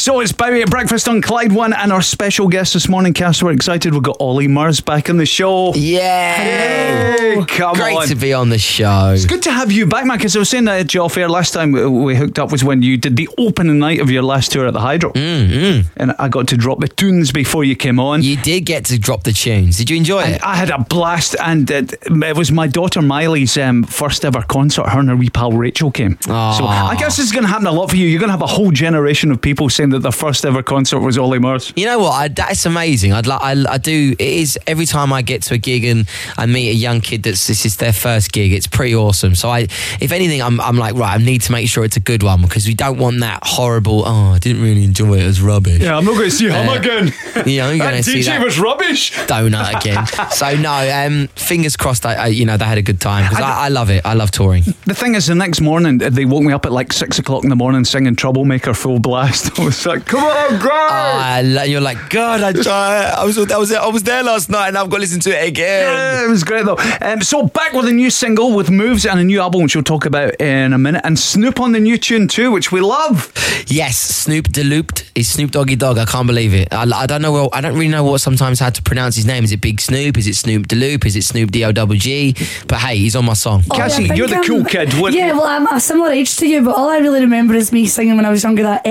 So it's Bowie at breakfast on Clyde One, and our special guest this morning, Cass, we're excited. We've got Ollie Murs back on the show. Yeah. Hey, come Great on. to be on the show. It's good to have you back, man, because I was saying that at you off air last time we hooked up was when you did the opening night of your last tour at the Hydro. And I got to drop the tunes before you came on. You did get to drop the tunes. Did you enjoy it? I had a blast, and it was my daughter Miley's first ever concert. Her and her wee pal Rachel came. Aww. So I guess it's going to happen a lot for you. You're going to have a whole generation of people saying that their first ever concert was Ollie Murs. You know what? That's amazing. I do. It is every time I get to a gig and I meet a young kid this is their first gig. It's pretty awesome. So if anything, I'm like, right, I need to make sure it's a good one, because we don't want that horrible. Oh, I didn't really enjoy it. It was rubbish. Yeah, I'm not going to see him again. Yeah, I'm going to see DJ that was rubbish. donut again. So no, fingers crossed. They had a good time, because I love it. I love touring. The thing is, the next morning they woke me up at like 6 o'clock in the morning singing Troublemaker full blast. I was like, come on, guys! You're like, God, I was there last night and I've got to listen to it again. Yeah, it was great though. So back with a new single with Moves and a new album, which we'll talk about in a minute, and Snoop on the new tune too, which we love. Yes, Snoop Delooped is Snoop Doggy Dogg. I can't believe it. I don't know. I don't really know what sometimes how to pronounce his name. Is it Big Snoop? Is it Snoop Deloop? Is it Snoop D-O-double-G? But hey, he's on my song. Cassie, you're the cool kid. I'm a similar age to you, but all I really remember is me singing when I was younger that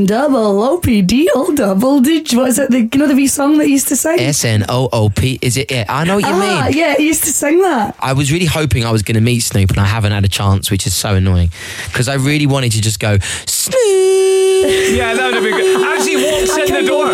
SNOOPDODD. What is it? The wee song that he used to sing? SNOOP. Is it? Yeah, I know what you mean. Yeah, he used to sing that. I was really hoping I was going to meet Snoop, and I haven't had a chance, which is so annoying, because I really wanted to just go Snoop. Yeah, that would have been good. As he walks in the door.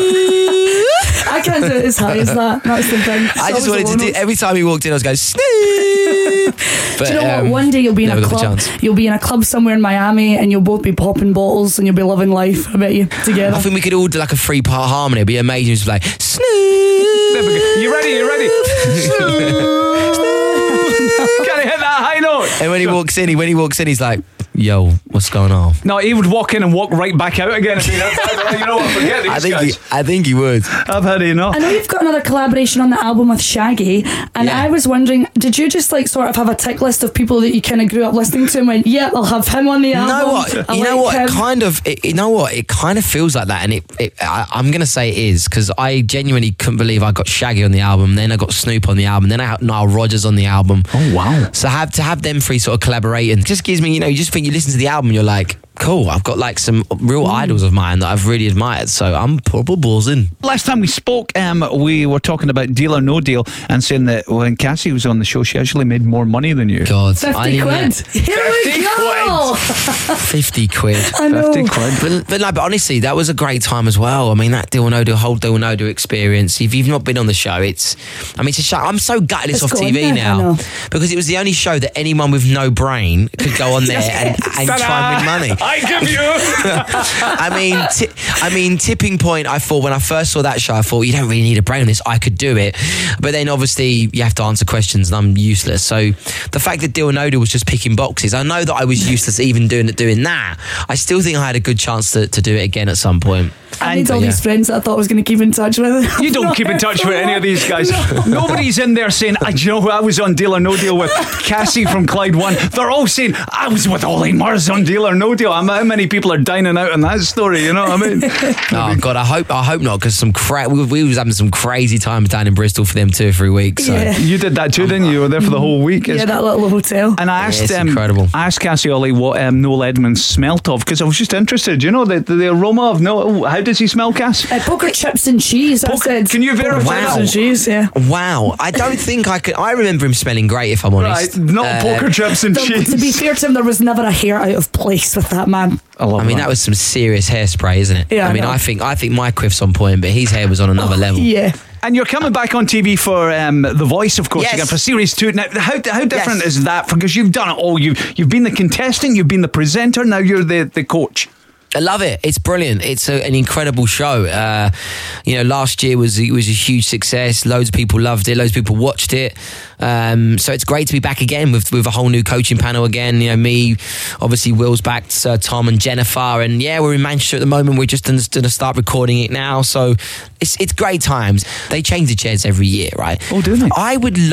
I can't do it as high as that. That's the thing. I just wanted to do. Every time he walked in, I was going Snoop. But, do you know what? One day you'll be in a club. You'll be in a club somewhere in Miami, and you'll both be popping bottles, and you'll be loving life. I bet you together. I think we could all do like a 3-part harmony. It'd be amazing. It's like Snoop. You ready? You ready? Can I hit that high note? And when he walks in, he's like, "Yo, what's going on?" No, he would walk in and walk right back out again. You know what? Forget these guys. I think he would. I've had enough. I know you've got another collaboration on the album with Shaggy, and I was wondering, did you just like sort of have a tick list of people that you kind of grew up listening to and went, yeah, I'll have him on the album? You know what? It kind of feels like that, and I'm gonna say it is, because I genuinely couldn't believe I got Shaggy on the album, then I got Snoop on the album, then I had Nile Rodgers on the album. Oh wow! So to have them three sort of collaborating just gives me, you just think, you listen to the album, you're like, cool, I've got like some real idols of mine that I've really admired, so I'm proper buzzing. Last time we spoke, we were talking about Deal or No Deal, and saying that when Cassie was on the show, she actually made more money than you. God, 50 quid. Here we go. 50 quid. I know. 50 quid. But honestly, that was a great time as well. I mean, that Deal or No Deal, whole Deal or No Deal experience. If you've not been on the show, it's a show. I'm so gutted it's off TV now, because it was the only show that anyone with no brain could go on there and try and win money. I give you. I mean, Tipping Point, I thought, when I first saw that show, I thought, you don't really need a brain on this, I could do it. But then obviously you have to answer questions and I'm useless. So the fact that Deal or No Deal was just picking boxes, I know that I was useless even doing that. I still think I had a good chance to do it again at some point. I need all these friends that I thought I was going to keep in touch with. You don't keep in touch with any of these guys. Nobody's in there saying, do you know who I was on Deal or No Deal with? Cassie from Clyde One. They're all saying, I was with Ollie Murs on Deal or No Deal. How many people are dining out on that story, you know what I mean? Oh God, I hope not, because we was having some crazy times down in Bristol for them 2 or 3 weeks. So. Yeah. You did that too, didn't you? You were there for the whole week. Yeah, that little hotel. And I asked, incredible. I asked Cassie Ollie what Noel Edmonds smelt of, because I was just interested. You know, the aroma of Noel. How does he smell, Cass? Poker chips and cheese. I said. Can you verify chips that? and cheese, yeah. Wow, I don't think I could. I remember him smelling great, if I'm honest. Right, not poker chips and cheese. To be fair to him, there was never a hair out of place with that man. I mean, that was some serious hairspray, isn't it? Yeah. I think my quiff's on point, but his hair was on another level. Yeah. And you're coming back on TV for The Voice, of course, again, for Series 2. Now, how different is that? Because you've done it all. You've been the contestant, you've been the presenter, now you're the coach. I love it. It's brilliant. It's an incredible show. Last year was a huge success. Loads of people loved it. Loads of people watched it. So it's great to be back again with a whole new coaching panel again. Me, obviously Will's back, Sir Tom and Jennifer, and we're in Manchester at the moment. We're just going to start recording it now. So it's great times. They change the chairs every year, right? Oh, do they? I would love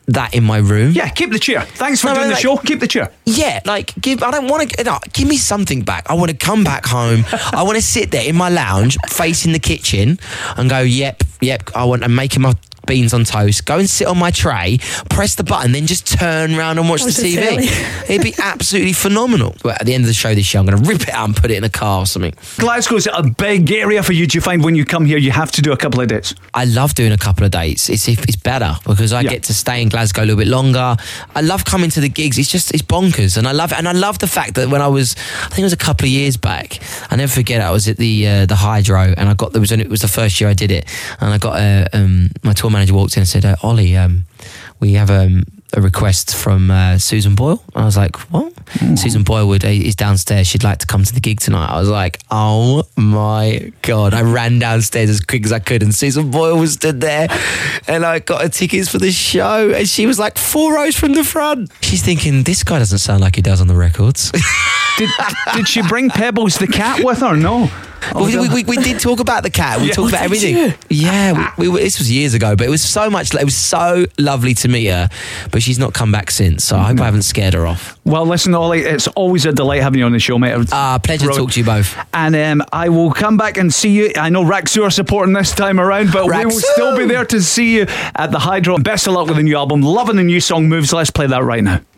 that in my room. Yeah, keep the chair. Thanks for doing the show. Keep the chair. Yeah, like I don't want to. No, give me something back. I want to come back home. I want to sit there in my lounge, facing the kitchen, and go, yep. I'm making my beans on toast. Go and sit on my tray, press the button, then just turn around and watch the TV. It'd be absolutely phenomenal. But at the end of the show this year, I'm going to rip it out and put it in a car or something. Glasgow's a big area for you. Do you find when you come here, you have to do a couple of dates? I love doing a couple of dates. It's better because I get to stay in Glasgow a little bit longer. I love coming to the gigs. It's bonkers, and I love it. And I love the fact that when I think it was a couple of years back, I never forget it. I was at the Hydro, and it was the first year I did it, and I got my tour manager walked in and said, Ollie, we have a request from Susan Boyle. I was like, what? Susan Boyle is downstairs. She'd like to come to the gig tonight. I was like, oh my God. I ran downstairs as quick as I could, and Susan Boyle was stood there, and I got her tickets for the show, and she was like 4 rows from the front. She's thinking, this guy doesn't sound like he does on the records. Did she bring Pebbles the cat with her? No. We did talk about the cat. We talked about everything. Yeah, this was years ago, but it was so lovely to meet her. But she's not come back since, so I hope I haven't scared her off. Well, listen, Ollie, it's always a delight having you on the show, mate. Pleasure to talk to you both. And I will come back and see you. I know Raxu are supporting this time around, but we will still be there to see you at the Hydro. Best of luck with the new album. Loving the new song Moves. Let's play that right now.